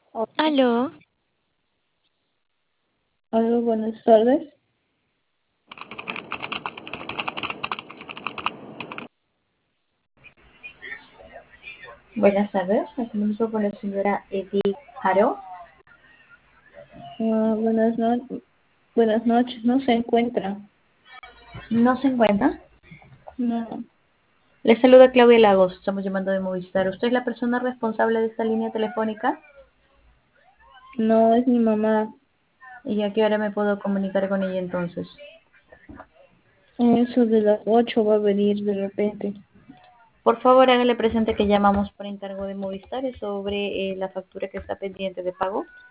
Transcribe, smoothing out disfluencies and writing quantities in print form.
Aló, Hola, buenas tardes. Buenas tardes, me comunico con la señora Edith Haro. Buenas buenas noches, no se encuentra. ¿No se encuentra? No, Le saluda Claudia Lagos, estamos llamando de Movistar. ¿Usted es la persona responsable de esta línea telefónica? no es mi mamá. ¿Y a qué hora me puedo comunicar con ella entonces? Eso de las 8 va a venir de repente. Por favor, hágale presente que llamamos por encargo de Movistar y sobre la factura que está pendiente de pago.